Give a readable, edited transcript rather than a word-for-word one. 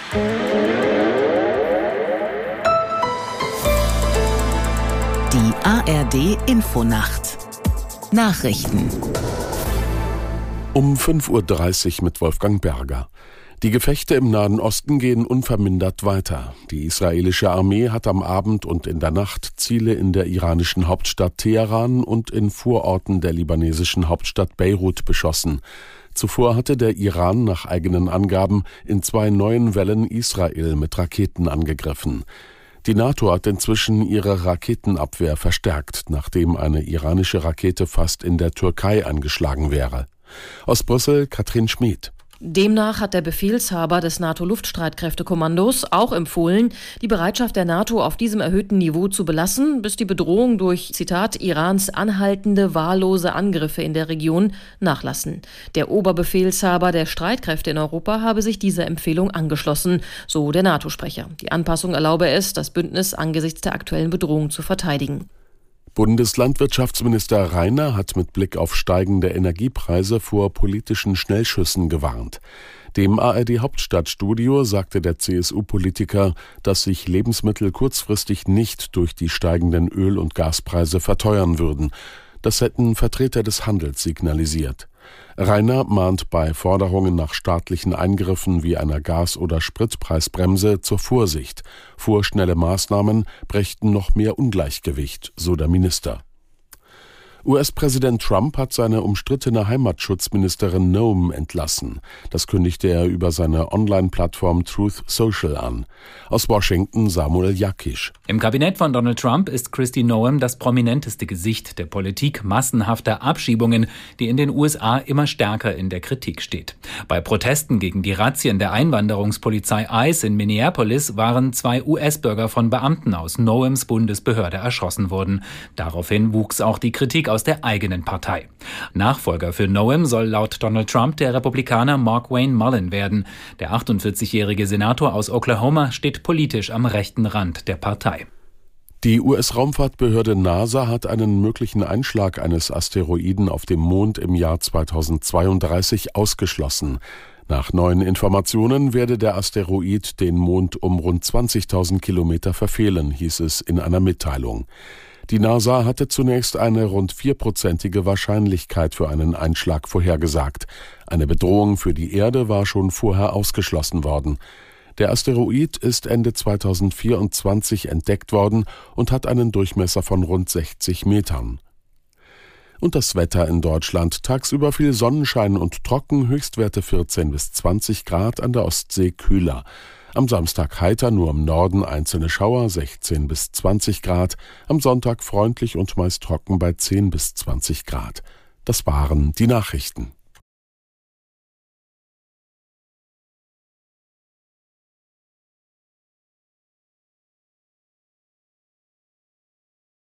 Die ARD-Infonacht. Nachrichten. Um 5:30 Uhr mit Wolfgang Berger. Die Gefechte im Nahen Osten gehen unvermindert weiter. Die israelische Armee hat am Abend und in der Nacht Ziele in der iranischen Hauptstadt Teheran und in Vororten der libanesischen Hauptstadt Beirut beschossen. Zuvor hatte der Iran nach eigenen Angaben in 2 neuen Wellen Israel mit Raketen angegriffen. Die NATO hat inzwischen ihre Raketenabwehr verstärkt, nachdem eine iranische Rakete fast in der Türkei eingeschlagen wäre. Aus Brüssel Katrin Schmid. Demnach hat der Befehlshaber des NATO-Luftstreitkräftekommandos auch empfohlen, die Bereitschaft der NATO auf diesem erhöhten Niveau zu belassen, bis die Bedrohung durch, Zitat, Irans anhaltende, wahllose Angriffe in der Region nachlassen. Der Oberbefehlshaber der Streitkräfte in Europa habe sich dieser Empfehlung angeschlossen, so der NATO-Sprecher. Die Anpassung erlaube es, das Bündnis angesichts der aktuellen Bedrohung zu verteidigen. Bundeslandwirtschaftsminister Rainer hat mit Blick auf steigende Energiepreise vor politischen Schnellschüssen gewarnt. Dem ARD-Hauptstadtstudio sagte der CSU-Politiker, dass sich Lebensmittel kurzfristig nicht durch die steigenden Öl- und Gaspreise verteuern würden. Das hätten Vertreter des Handels signalisiert. Rainer mahnt bei Forderungen nach staatlichen Eingriffen wie einer Gas- oder Spritpreisbremse zur Vorsicht. Vorschnelle Maßnahmen brächten noch mehr Ungleichgewicht, so der Minister. US-Präsident Trump hat seine umstrittene Heimatschutzministerin Noem entlassen. Das kündigte er über seine Online-Plattform Truth Social an. Aus Washington Samuel Jakisch. Im Kabinett von Donald Trump ist Kristi Noem das prominenteste Gesicht der Politik massenhafter Abschiebungen, die in den USA immer stärker in der Kritik steht. Bei Protesten gegen die Razzien der Einwanderungspolizei ICE in Minneapolis waren 2 US-Bürger von Beamten aus Noems Bundesbehörde erschossen worden. Daraufhin wuchs auch die Kritik aus der eigenen Partei. Nachfolger für Noem soll laut Donald Trump der Republikaner Markwayne Mullin werden. Der 48-jährige Senator aus Oklahoma steht politisch am rechten Rand der Partei. Die US-Raumfahrtbehörde NASA hat einen möglichen Einschlag eines Asteroiden auf dem Mond im Jahr 2032 ausgeschlossen. Nach neuen Informationen werde der Asteroid den Mond um rund 20.000 Kilometer verfehlen, hieß es in einer Mitteilung. Die NASA hatte zunächst eine rund 4%ige Wahrscheinlichkeit für einen Einschlag vorhergesagt. Eine Bedrohung für die Erde war schon vorher ausgeschlossen worden. Der Asteroid ist Ende 2024 entdeckt worden und hat einen Durchmesser von rund 60 Metern. Und das Wetter in Deutschland: tagsüber viel Sonnenschein und trocken, Höchstwerte 14 bis 20 Grad, an der Ostsee kühler. Am Samstag heiter, nur im Norden einzelne Schauer, 16 bis 20 Grad. Am Sonntag freundlich und meist trocken bei 10 bis 20 Grad. Das waren die Nachrichten.